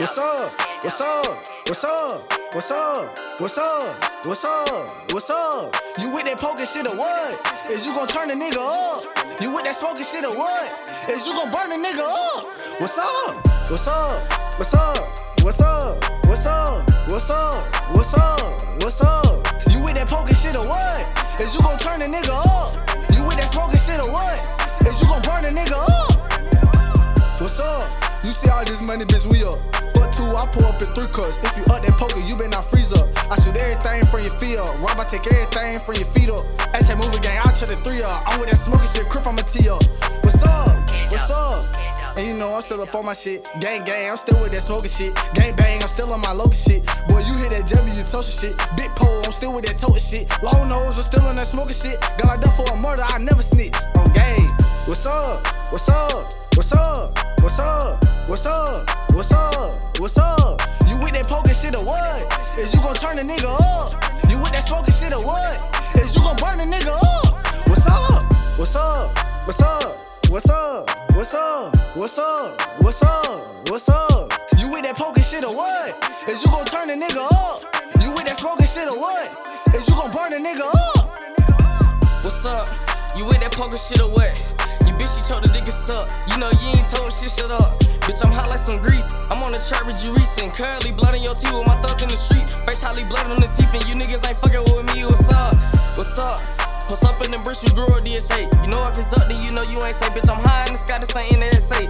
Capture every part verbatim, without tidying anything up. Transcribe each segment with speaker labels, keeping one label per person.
Speaker 1: What's up? What's up? What's up? What's up? What's up? What's up? What's up? You with that poking shit or what? Is you gon' turn a nigga up? You with that smoking shit or what? Is you gon' burn a nigga up? What's up? What's up? What's up? What's up? What's up? What's up? What's up? What's up? You with that poking shit or what? Is you gon' turn a nigga up? You with that smoking shit or what? Is you gon' burn a nigga up? What's up? You see all this money, bitch, we up. Fuck two, I pull up in three cuts. If you up that poker, you better not freeze up. I shoot everything from your feet up. Rob, I take everything from your feet up. H A movie gang, I'll try the three up. I'm with that smoking shit, crip, I'ma tee up. What's up? What's up? And you know I'm still up on my shit. Gang gang, I'm still with that smoking shit. Gang bang, I'm still on my local shit. Boy, you hit that W, you toast shit. Big pole, I'm still with that total shit. Long nose, I'm still on that smoking shit. Got locked up for a murder, I never snitch. On gang. What's up? What's up? What's up? What's up? What's up? What's up? What's up? You with that poking shit or what? Is you gon' turn a nigga up? You with that smoking shit or what? Is you gon' burn a nigga up? What's up? What's up? What's up? What's up? What's up? What's up? What's up? What's up? You with that poking shit or what? Is you gon' turn a nigga up? You with that smoking shit or what? Is you gon' burn a nigga up?
Speaker 2: What's up? You with that poker shit or what? You bitch, you told the dick is up. You know you ain't told shit, shut up. Bitch, I'm hot like some grease. I'm on the track with you recent. Curly blood in your teeth with my thugs in the street. Face Holly blood on the teeth and you niggas ain't fucking with me. What's up? What's up? Post up in the bridge, we grew up D H A. You know if it's up, then you know you ain't say. Bitch, I'm high in the sky, this ain't in the S A.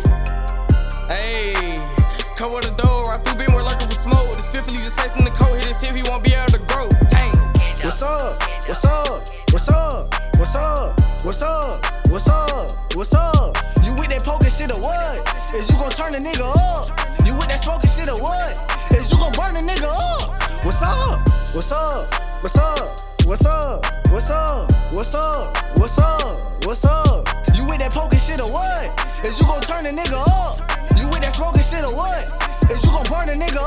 Speaker 2: Hey, come with the door, right through been, we're lurking for smoke. This fifth leave his face in the coat, hit his hip, he won't be able to grow. Dang.
Speaker 1: What's up? What's up? What's up? What's up? What's up? What's up? What's up? You with that poking shit or what? Is you gon' turn a nigga up? You with that smoking shit or what? Is you gon' burn a nigga up? What's up? What's up? What's up? What's up? What's up? What's up? What's up? What's up? You with that poking shit or what? Is you gon' turn a nigga up? You with that smoking shit or what? Is you gon' burn a nigga